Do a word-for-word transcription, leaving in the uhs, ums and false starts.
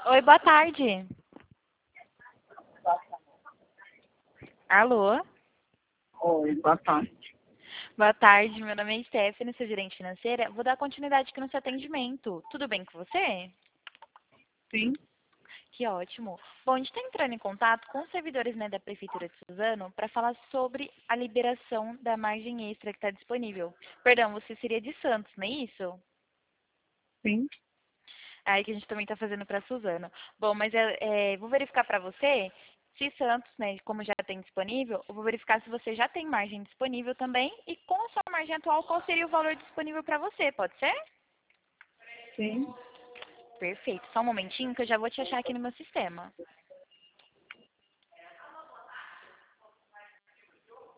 Oi, boa tarde. Alô? Oi, boa tarde. Boa tarde, meu nome é Stephanie, sou gerente financeira. Vou dar continuidade aqui no seu atendimento. Tudo bem com você? Sim, Que ótimo. Bom, a gente está entrando em contato com os servidores, né, da Prefeitura de Suzano para falar sobre a liberação da margem extra que está disponível. Perdão, você seria de Santos, não é isso? sim, Aí que a gente também está fazendo para Suzano. Bom, mas é, é, vou verificar para você se Santos, né, como já tem disponível, eu vou verificar se você já tem margem disponível também e com a sua margem atual, qual seria o valor disponível para você, pode ser? sim. Perfeito. Só um momentinho que eu já vou te achar aqui no meu sistema.